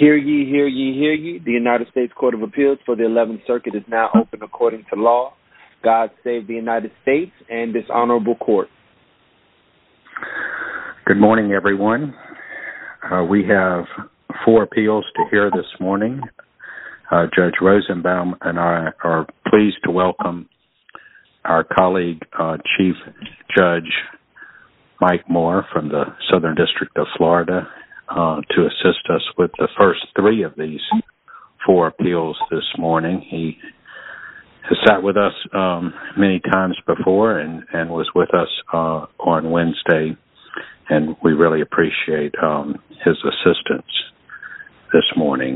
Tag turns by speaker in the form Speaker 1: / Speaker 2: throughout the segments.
Speaker 1: Hear ye, hear ye, hear ye. The United States Court of Appeals for the 11th Circuit is now open according to law. God save the United States and this honorable court.
Speaker 2: Good morning, everyone. We have 4 appeals to hear this morning. Judge Rosenbaum and I are pleased to welcome our colleague, Chief Judge Mike Moore from the Southern District of Florida, to assist us with the first 3 of these 4 appeals this morning. He has sat with us many times before and was with us on Wednesday, and we really appreciate his assistance this morning.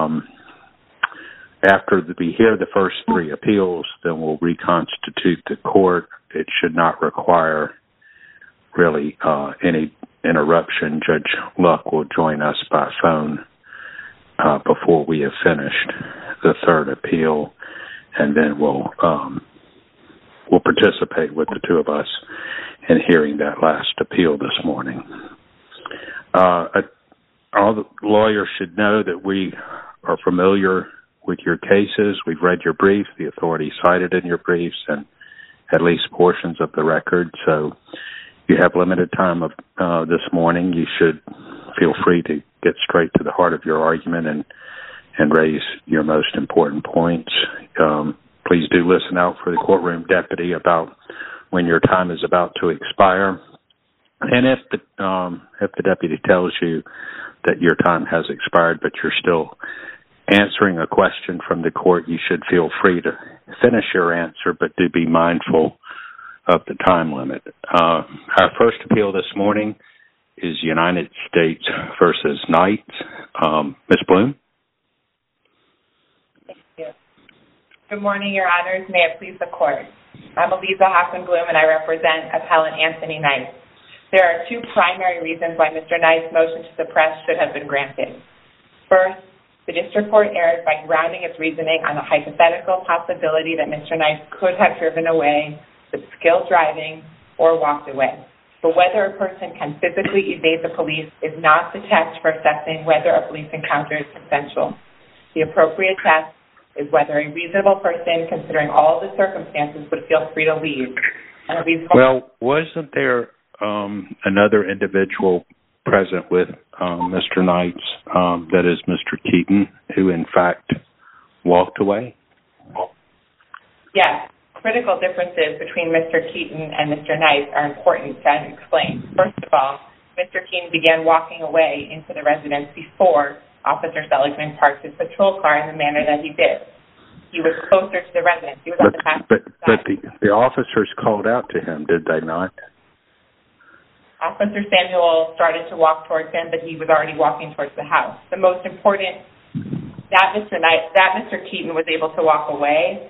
Speaker 2: After we hear the first 3 appeals, then we'll reconstitute the court. It should not require really any interruption. Judge Luck will join us by phone before we have finished the 3rd appeal, and then we'll participate with the 2 of us in hearing that last appeal this morning. All the lawyers should know that we are familiar with your cases. We've read your briefs, the authority cited in your briefs, and at least portions of the record. So you have limited time of this morning. You should feel free to get straight to the heart of your argument and raise your most important points. Please do listen out for the courtroom deputy about when your time is about to expire. And if the deputy tells you that your time has expired but you're still answering a question from the court, you should feel free to finish your answer, but do be mindful of the time limit. Our first appeal this morning is United States v. Knight. Ms. Bloom?
Speaker 3: Thank you. Good morning, Your Honors. May it please the Court. I'm Eliza Hoffman-Bloom, and I represent Appellant Anthony Knight. There are 2 primary reasons why Mr. Knight's motion to suppress should have been granted. First, the District Court erred by grounding its reasoning on the hypothetical possibility that Mr. Knight could have driven away with skilled driving or walked away. But whether a person can physically evade the police is not the test for assessing whether a police encounter is consensual. The appropriate test is whether a reasonable person, considering all the circumstances, would feel free to leave.
Speaker 2: Well, wasn't there another individual present with Mr. Knight, that is Mr. Keaton, who in fact walked away?
Speaker 3: Yes. Critical differences between Mr. Keaton and Mr. Knight are important to explain. First of all, Mr. Keaton began walking away into the residence before Officer Seligman parked his patrol car in the manner that he did. He was closer to the residence. He was on the passenger side. But
Speaker 2: the officers called out to him, did they not?
Speaker 3: Officer Samuel started to walk towards him, but he was already walking towards the house. The most important, that Mr. Keaton was able to walk away.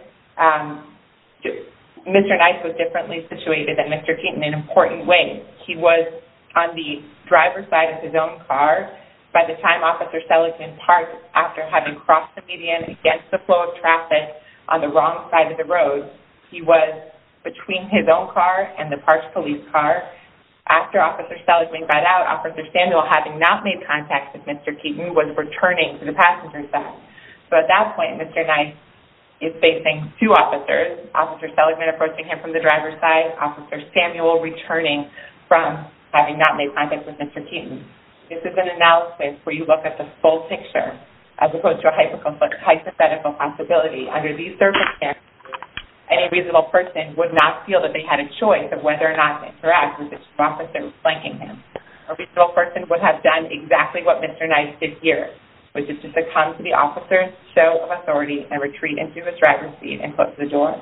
Speaker 3: Mr. Knight was differently situated than Mr. Keaton in important ways. He was on the driver's side of his own car by the time Officer Seligman parked after having crossed the median against the flow of traffic on the wrong side of the road. He was between his own car and the parked police car. After Officer Seligman got out, Officer Samuel, having not made contact with Mr. Keaton, was returning to the passenger side. So at that point, Mr. Knight is facing 2 officers, Officer Seligman approaching him from the driver's side, Officer Samuel returning from having not made contact with Mr. Keaton. This is an analysis where you look at the full picture as opposed to a hypothetical possibility. Under these circumstances, any reasonable person would not feel that they had a choice of whether or not to interact with the 2 officers flanking him. A reasonable person would have done exactly what Mr. Knight did here, which is to succumb to the officer's show of authority and retreat into his driver's seat and close the door.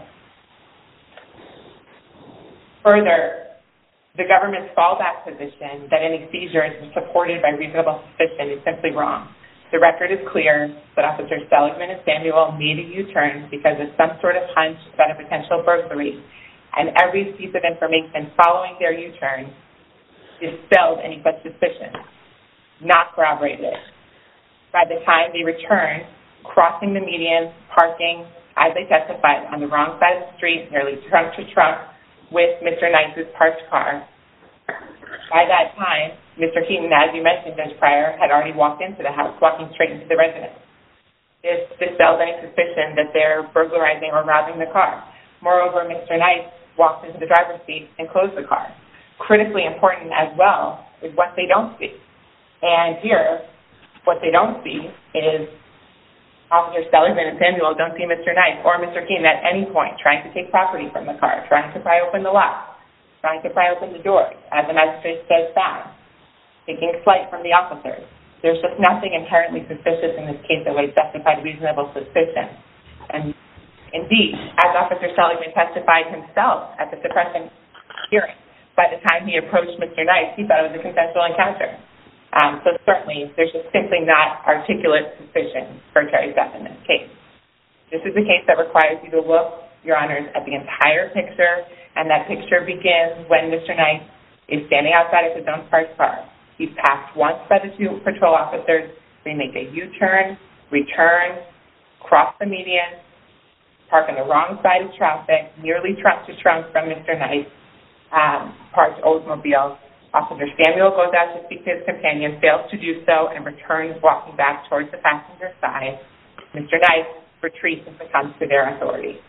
Speaker 3: Further, the government's fallback position that any seizure is supported by reasonable suspicion is simply wrong. The record is clear that Officers Seligman and Samuel made a U-turn because of some sort of hunch about a potential burglary, and every piece of information following their U-turn dispelled any such suspicion, not corroborated. By the time they returned, crossing the median, parking, as they testified, on the wrong side of the street, nearly trunk to trunk, with Mr. Knight's parked car. By that time, Mr. Keaton, as you mentioned, Judge Pryor, had already walked into the house, walking straight into the residence. This dispels any suspicion that they're burglarizing or robbing the car. Moreover, Mr. Knight walked into the driver's seat and closed the car. Critically important as well is what they don't see. And here, what they don't see is Officer Seligman and Samuel don't see Mr. Knight or Mr. Keaton at any point trying to take property from the car, trying to pry open the lock, trying to pry open the doors, as the magistrate says found, taking flight from the officers. There's just nothing inherently suspicious in this case that would justify reasonable suspicion. And indeed, as Officer Seligman testified himself at the suppression hearing, by the time he approached Mr. Knight, he thought it was a consensual encounter. So certainly, there's just simply not articulate suspicion for Terry Steph in this case. This is a case that requires you to look, Your Honors, at the entire picture, and that picture begins when Mr. Knight is standing outside of his own parked car. He's passed once by the two patrol officers. They make a U-turn, return, cross the median, park on the wrong side of traffic, nearly trunk to trunk from Mr. Knight's parked Oldsmobile. Officer Samuel goes out to speak to his companion, fails to do so, and returns walking back towards the passenger side. Mr. Knight retreats and succumbs to their authority.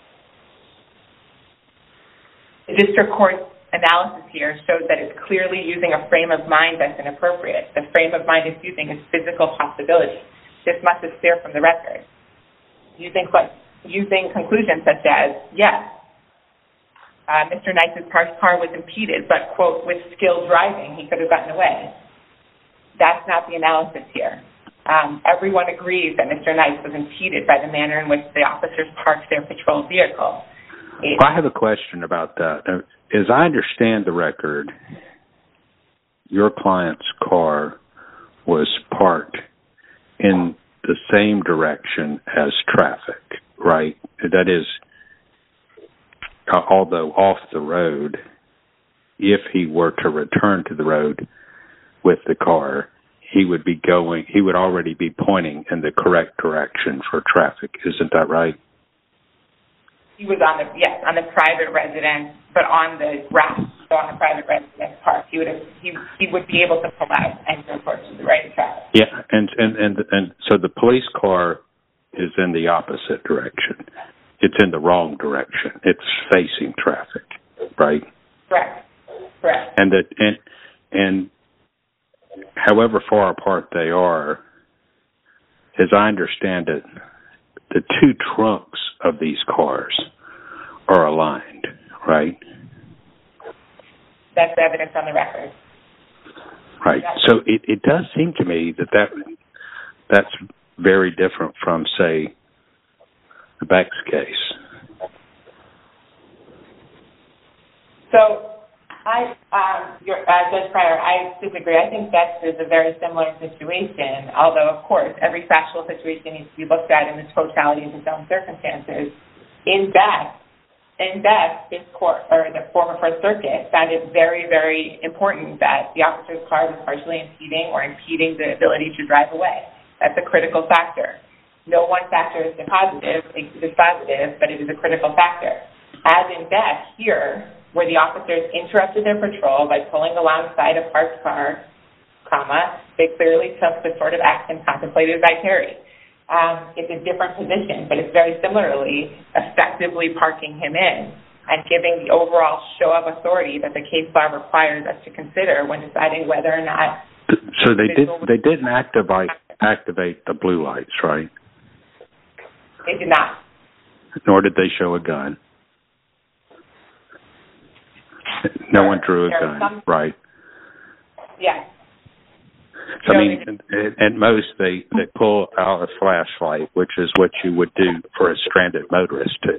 Speaker 3: The district court's analysis here shows that it's clearly using a frame of mind that's inappropriate. The frame of mind it's using is physical possibility. This much is clear from the record. Using conclusions such as, yes, Mr. Knight's parked car was impeded, but, quote, with skilled driving, he could have gotten away. That's not the analysis here. Everyone agrees that Mr. Knight was impeded by the manner in which the officers parked their patrol vehicle.
Speaker 2: I have a question about that. As I understand the record, your client's car was parked in the same direction as traffic, right? That is, although off the road, if he were to return to the road with the car, he would already be pointing in the correct direction for traffic. Isn't that right?
Speaker 3: He was on the private residence, but on the grass, so on the private residence park. He would be able to pull out and go towards the right traffic. Yeah,
Speaker 2: and so the police car is in the opposite direction. It's in the wrong direction. It's facing traffic, right?
Speaker 3: Correct.
Speaker 2: And however far apart they are, as I understand it, the two trunks of these cars are aligned, right?
Speaker 3: That's the evidence on the record.
Speaker 2: Right. So it does seem to me that's very different from, say, the Beck's case.
Speaker 3: So, Judge Pryor, I disagree. I think Beck's is a very similar situation, although, of course, every factual situation needs to be looked at in the totality of its own circumstances. In Beck, this court, or the former First Circuit, found it very, very important that the officer's car was partially impeding the ability to drive away. That's a critical factor. No one factor is dispositive, but it is a critical factor. As in Beck, here, where the officers interrupted their patrol by pulling alongside a parked car, they clearly took the sort of action contemplated by Terry. It's a different position, but it's very similarly effectively parking him in and giving the overall show of authority that the case law requires us to consider when deciding whether or not.
Speaker 2: So they didn't activate the blue lights, right?
Speaker 3: They did not.
Speaker 2: Nor did they show a gun. No one drew a gun, right?
Speaker 3: Yes.
Speaker 2: So, I mean, at most they pull out a flashlight, which is what you would do for a stranded motorist too.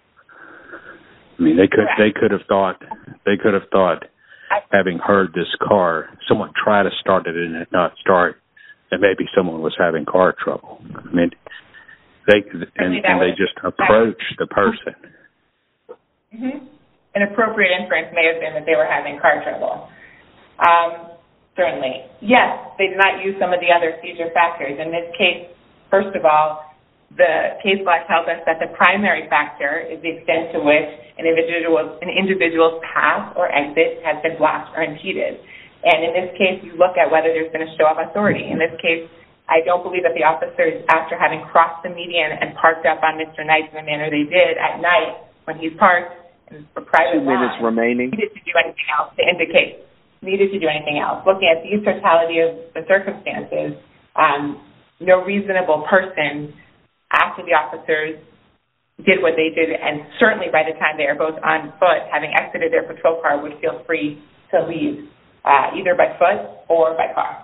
Speaker 2: I mean, they could have thought, having heard this car, someone try to start it and it not start, and maybe someone was having car trouble. I mean, they just approach the person.
Speaker 3: Mm-hmm. An appropriate inference may have been that they were having car trouble. Certainly. Yes, they did not use some of the other seizure factors. In this case, first of all, the case law tells us that the primary factor is the extent to which an individual's path or exit has been blocked or impeded. And in this case, you look at whether there's been a show of authority. In this case, I don't believe that the officers, after having crossed the median and parked up on Mr. Knight in the manner they did at night when he's parked for private
Speaker 1: 2 minutes remaining.
Speaker 3: needed to do anything else to indicate, needed to do anything else. Looking at the totality of the circumstances, no reasonable person after the officers did what they did, and certainly by the time they are both on foot, having exited their patrol car, would feel free to leave, either by foot or by car.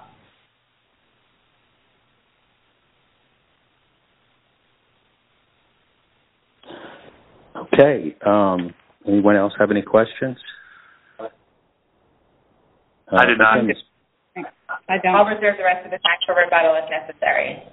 Speaker 2: Okay. Anyone else have any questions?
Speaker 4: I did not.
Speaker 3: I don't. I'll reserve the rest of the time for rebuttal if necessary.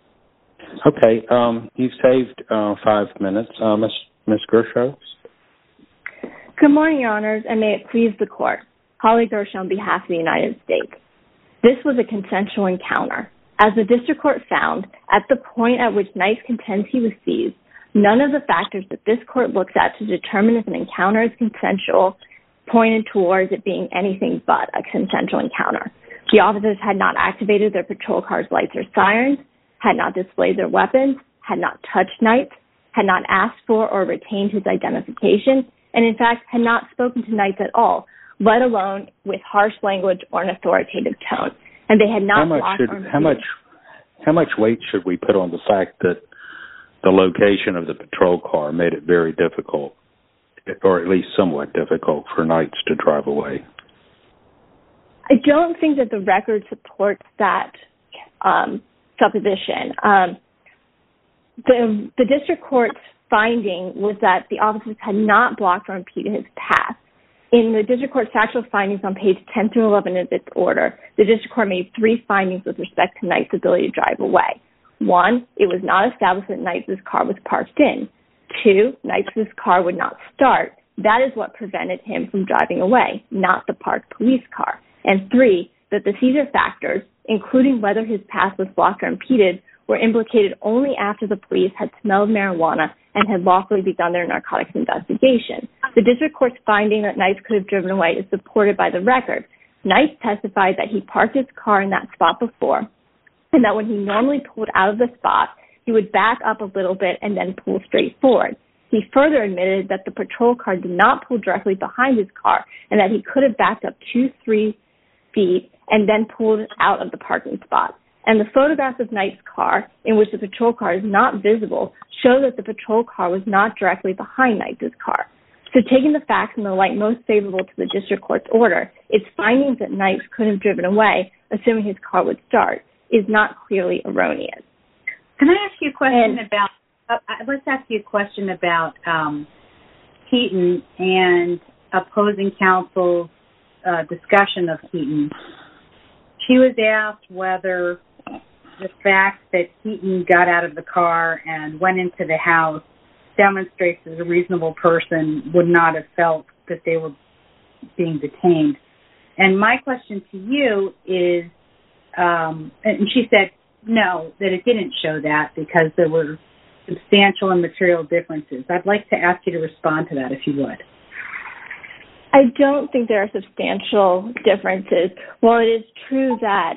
Speaker 2: Okay. You've saved 5 minutes. Ms. Gershow?
Speaker 5: Good morning, Your Honors, and may it please the Court. Holly Gershow on behalf of the United States. This was a consensual encounter. As the District Court found, at the point at which Knight contends he was seized, none of the factors that this Court looks at to determine if an encounter is consensual pointed towards it being anything but a consensual encounter. The officers had not activated their patrol car's lights or sirens, had not displayed their weapons, had not touched Knight, had not asked for or retained his identification, and in fact had not spoken to Knight at all, let alone with harsh language or an authoritative tone. And they had not
Speaker 2: how much weight should we put on the fact that the location of the patrol car made it very difficult, or at least somewhat difficult, for Knights to drive away?
Speaker 5: I don't think that the record supports that supposition. The District Court's finding was that the officers had not blocked or impeded his path. In the District Court's factual findings on page 10 through 11 of its order, the District Court made 3 findings with respect to Knight's ability to drive away. 1, it was not established that Knight's car was parked in. 2, Knight's car would not start. That is what prevented him from driving away, not the parked police car. And 3, that the seizure factors, including whether his path was blocked or impeded, were implicated only after the police had smelled marijuana and had lawfully begun their narcotics investigation. The District Court's finding that Knight could have driven away is supported by the record. Knight testified that he parked his car in that spot before, and that when he normally pulled out of the spot, he would back up a little bit and then pull straight forward. He further admitted that the patrol car did not pull directly behind his car and that he could have backed up 2-3 feet and then pulled out of the parking spot. And the photographs of Knight's car, in which the patrol car is not visible, show that the patrol car was not directly behind Knight's car. So taking the facts in the light most favorable to the District Court's order, its findings that Knight could have driven away, assuming his car would start, is not clearly erroneous.
Speaker 6: Can I ask you a question about, let's ask you a question about Keaton and opposing counsel's discussion of Keaton. She was asked whether the fact that Keaton got out of the car and went into the house demonstrates that a reasonable person would not have felt that they were being detained. And my question to you is, and she said no, that it didn't show that because there were substantial and material differences. I'd like to ask you to respond to that if you would.
Speaker 5: I don't think there are substantial differences. While it is true that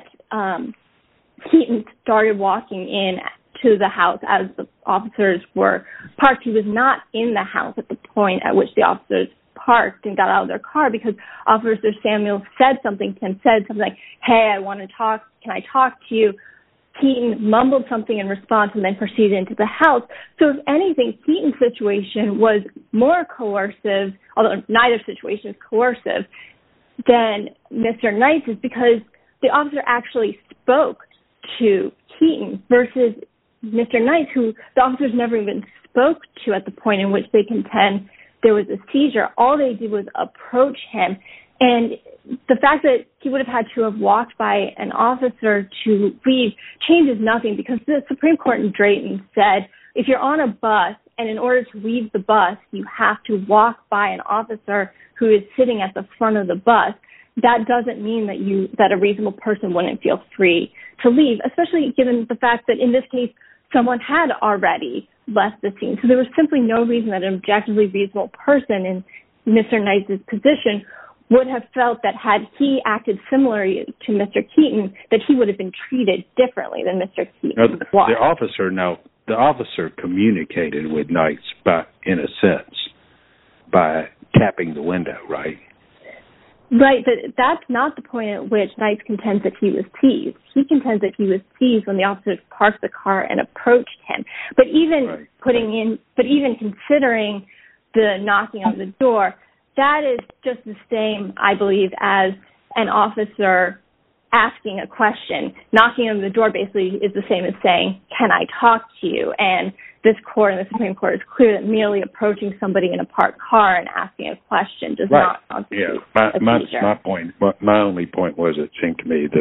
Speaker 5: Keaton started walking in to the house as the officers were parked, he was not in the house at the point at which the officers parked and got out of their car, because Officer Samuel said something to him, said something like, "Hey, I want to talk. Can I talk to you?" Keaton mumbled something in response and then proceeded into the house. So if anything, Keaton's situation was more coercive, although neither situation is coercive, than Mr. Knight's, is because the officer actually spoke to Keaton versus Mr. Knight, who the officers never even spoke to at the point in which they contend there was a seizure. All they did was approach him. And the fact that he would have had to have walked by an officer to leave changes nothing, because the Supreme Court in Drayton said if you're on a bus and in order to leave the bus you have to walk by an officer who is sitting at the front of the bus, that doesn't mean that a reasonable person wouldn't feel free to leave, especially given the fact that in this case someone had already left the scene. So there was simply no reason that an objectively reasonable person in Mr. Knight's position would have felt that had he acted similarly to Mr. Keaton, that he would have been treated differently than Mr. Keaton was.
Speaker 2: The officer communicated with Knights in a sense, by tapping the window, right?
Speaker 5: Right, but that's not the point at which Knights contends that he was seized. He contends that he was seized when the officers parked the car and approached him. But even considering the knocking on the door, that is just the same, I believe, as an officer asking a question. Knocking on the door basically is the same as saying, "Can I talk to you?" And this court and the Supreme Court is clear that merely approaching somebody in a parked car and asking a question does not constitute a seizure.
Speaker 2: My only point was, it seemed to me that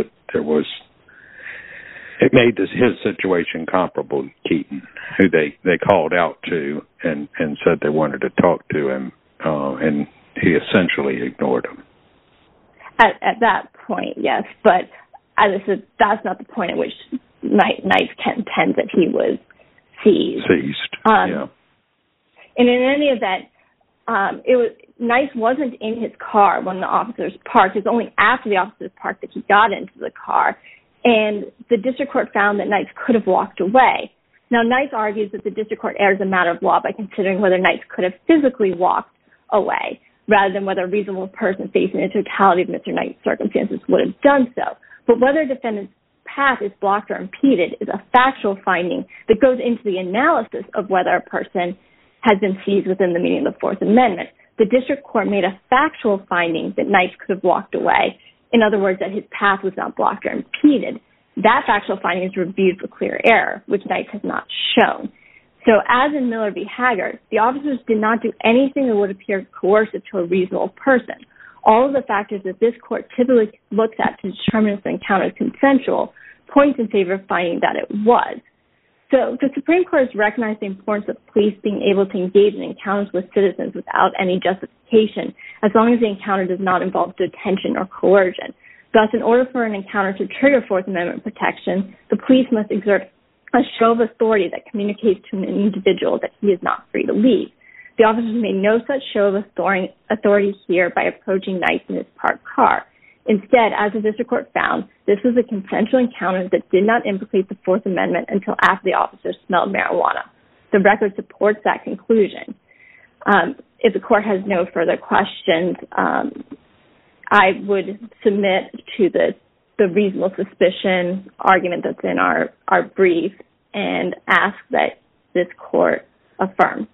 Speaker 2: it made his situation comparable to Keaton, who they called out to and said they wanted to talk to him, and he essentially ignored him.
Speaker 5: At that point, yes, but as I said, that's not the point at which Knights contends that he was seized.
Speaker 2: Yeah.
Speaker 5: And in any event, Knights wasn't in his car when the officers parked. It was only after the officers parked that he got into the car, and the district court found that Knights could have walked away. Now, Knights argues that the district court errs a matter of law by considering whether Knights could have physically walked away, rather than whether a reasonable person facing the totality of Mr. Knight's circumstances would have done so. But whether a defendant's path is blocked or impeded is a factual finding that goes into the analysis of whether a person has been seized within the meaning of the Fourth Amendment. The district court made a factual finding that Knights could have walked away. In other words, that his path was not blocked or impeded. That factual finding is reviewed for clear error, which Knights has not shown. So as in Miller v. Haggard, the officers did not do anything that would appear coercive to a reasonable person. All of the factors that this court typically looks at to determine if the encounter is consensual points in favor of finding that it was. So the Supreme Court has recognized the importance of police being able to engage in encounters with citizens without any justification, as long as the encounter does not involve detention or coercion. Thus, in order for an encounter to trigger Fourth Amendment protection, the police must exert a show of authority that communicates to an individual that he is not free to leave. The officers made no such show of authority here by approaching Knights in his parked car. Instead, as the district court found, this was a consensual encounter that did not implicate the Fourth Amendment until after the officers smelled marijuana. The record supports that conclusion. If the court has no further questions, I would submit to the reasonable suspicion argument that's in our brief and ask that this court affirm.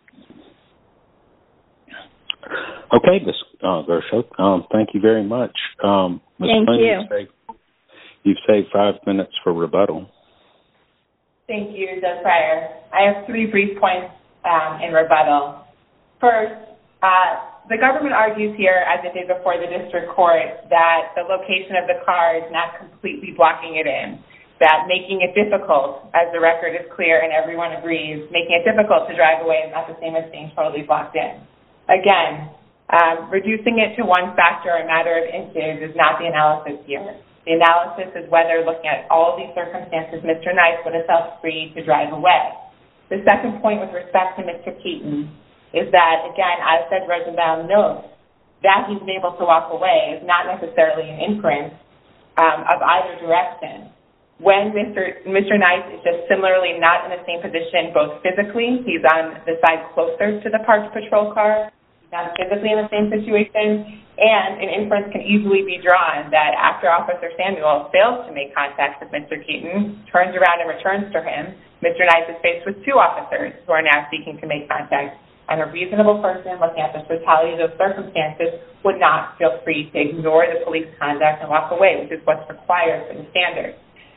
Speaker 2: Okay, Ms. Gershow, thank you very much.
Speaker 5: Thank you.
Speaker 2: You've saved 5 minutes for rebuttal.
Speaker 3: Thank you, Judge Pryor. I have 3 brief points in rebuttal. First, the government argues here, as it did before the district court, that the location of the car is not completely blocking it in, that making it difficult, as the record is clear and everyone agrees, making it difficult to drive away is not the same as being totally blocked in. Again, reducing it to one factor, a matter of inches, is not the analysis here. The analysis is whether, looking at all these circumstances, Mr. Knights would have felt free to drive away. The second point with respect to Mr. Keaton is that, again, as Judge Rosenbaum notes, that he's been able to walk away is not necessarily an inference of either direction. When Mr. Knights is just similarly not in the same position, both physically, he's on the side closer to the parked patrol car, he's not physically in the same situation, and an inference can easily be drawn that after Officer Samuel fails to make contact with Mr. Keaton, turns around and returns to him, Mr. Knights is faced with 2 officers who are now seeking to make contact, and a reasonable person looking at the totality of those circumstances would not feel free to ignore the police conduct and walk away, which is what's required for the standard.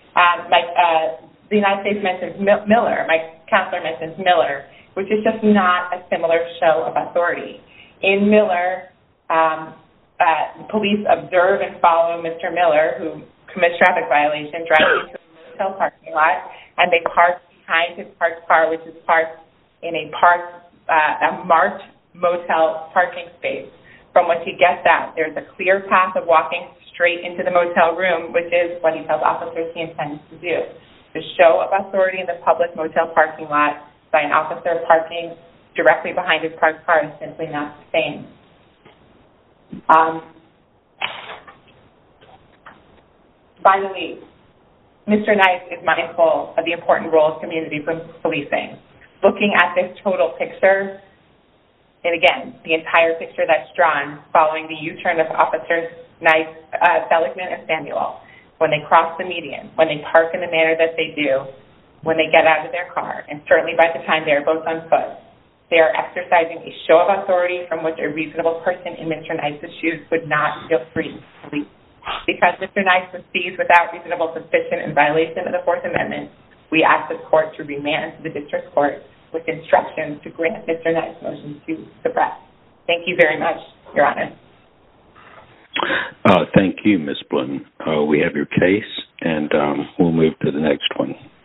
Speaker 3: The United States mentions Miller. My counselor mentions Miller, which is just not a similar show of authority. In Miller, police observe and follow Mr. Miller, who commits traffic violation, driving into a motel parking lot, and they park behind his parked car, which is parked in a marked motel parking space. From what he gets at, there's a clear path of walking straight into the motel room, which is what he tells officers he intends to do. The show of authority in the public motel parking lot by an officer parking directly behind his parked car is simply not the same. Finally, Mr. Nice is mindful of the important role of community policing. Looking at this total picture, and again, the entire picture that's drawn following the U-turn of Officers Nice, Seligman, and Samuel, when they cross the median, when they park in the manner that they do, when they get out of their car, and certainly by the time they are both on foot, they are exercising a show of authority from which a reasonable person in Mr. Nice's shoes would not feel free to police. Because Mr. Nice was seized without reasonable suspicion in violation of the Fourth Amendment, we ask the court to remand to the district court with instructions to grant Mr. Nice's motion to suppress. Thank you very much, Your Honor.
Speaker 2: Thank you, Ms. Bloom. We have your case, and we'll move to the next one.